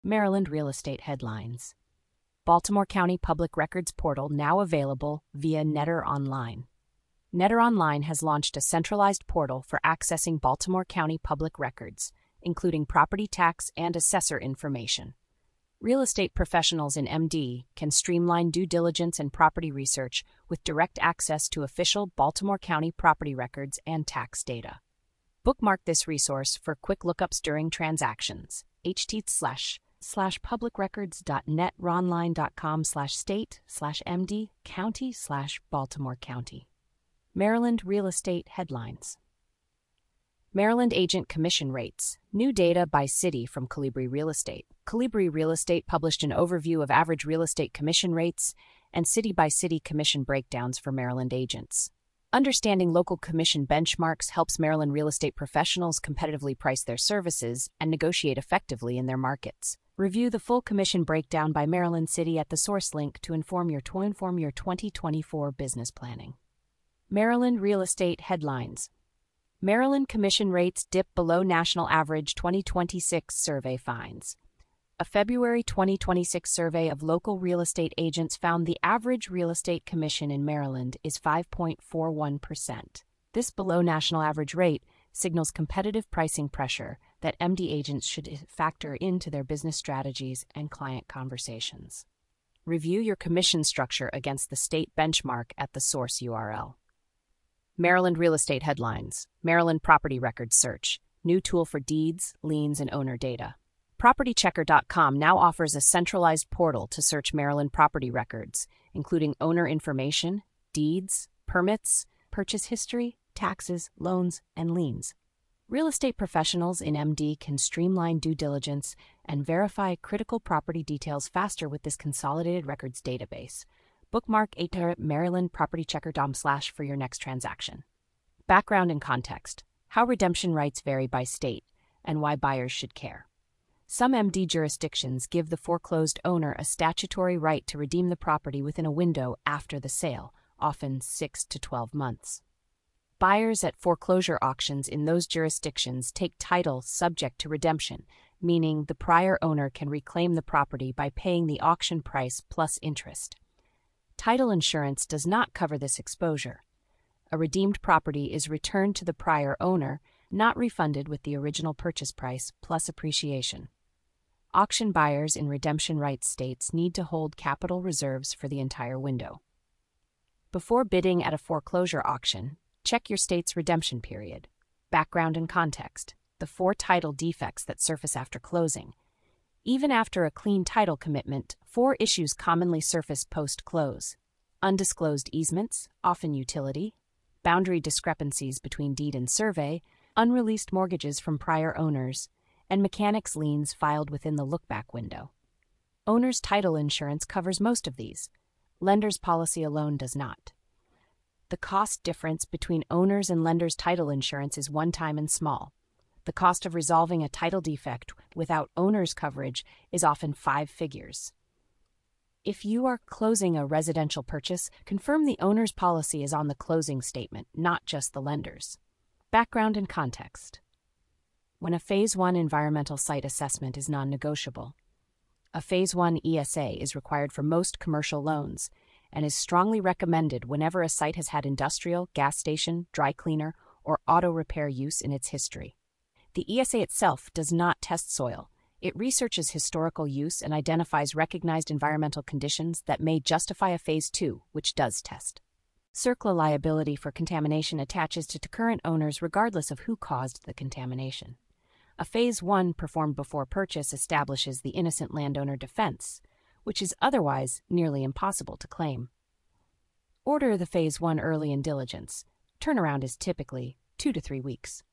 Maryland real estate headlines. Baltimore County Public Records Portal now available via Netter Online. Netter Online has launched a centralized portal for accessing Baltimore County public records, including property tax and assessor information. Real estate professionals in MD can streamline due diligence and property research with direct access to official Baltimore County property records and tax data. Bookmark this resource for quick lookups during transactions. https://publicrecords.netronline.com/state/md/county/Baltimore County. Maryland real estate headlines. Maryland agent commission rates. New data by city from Colibri Real Estate. Colibri Real Estate published an overview of average real estate commission rates and city-by-city commission breakdowns for Maryland agents. Understanding local commission benchmarks helps Maryland real estate professionals competitively price their services and negotiate effectively in their markets. Review the full commission breakdown by Maryland City at the source link to inform your 2024 business planning. Maryland real estate headlines. Maryland commission rates dip below national average 2026 survey finds. A February 2026 survey of local real estate agents found the average real estate commission in Maryland is 5.41%. This below national average rate signals competitive pricing pressure that MD agents should factor into their business strategies and client conversations. Review your commission structure against the state benchmark at the source URL. Maryland real estate headlines. Maryland property records search. New tool for deeds, liens, and owner data. PropertyChecker.com now offers a centralized portal to search Maryland property records, including owner information, deeds, permits, purchase history, taxes, loans, and liens. Real estate professionals in MD can streamline due diligence and verify critical property details faster with this consolidated records database. Bookmark marylandpropertychecker.com/ for your next transaction. Background and context. How redemption rights vary by state and why buyers should care. Some MD jurisdictions give the foreclosed owner a statutory right to redeem the property within a window after the sale, often 6 to 12 months. Buyers at foreclosure auctions in those jurisdictions take title subject to redemption, meaning the prior owner can reclaim the property by paying the auction price plus interest. Title insurance does not cover this exposure. A redeemed property is returned to the prior owner, not refunded with the original purchase price plus appreciation. Auction buyers in redemption rights states need to hold capital reserves for the entire window. Before bidding at a foreclosure auction, check your state's redemption period. Background and context. The 4 title defects that surface after closing. Even after a clean title commitment, 4 issues commonly surface post-close. Undisclosed easements, often utility, boundary discrepancies between deed and survey, unreleased mortgages from prior owners, and mechanics liens filed within the look-back window. Owner's title insurance covers most of these. Lender's policy alone does not. The cost difference between owner's and lender's title insurance is one-time and small. The cost of resolving a title defect without owner's coverage is often 5 figures. If you are closing a residential purchase, confirm the owner's policy is on the closing statement, not just the lender's. Background and context. When a Phase 1 environmental site assessment is non-negotiable. A Phase 1 ESA is required for most commercial loans and is strongly recommended whenever a site has had industrial, gas station, dry cleaner, or auto repair use in its history. The ESA itself does not test soil. It researches historical use and identifies recognized environmental conditions that may justify a Phase 2, which does test. CERCLA liability for contamination attaches to current owners regardless of who caused the contamination. A Phase 1 performed before purchase establishes the innocent landowner defense, which is otherwise nearly impossible to claim. Order the Phase 1 early in diligence. Turnaround is typically 2 to 3 weeks.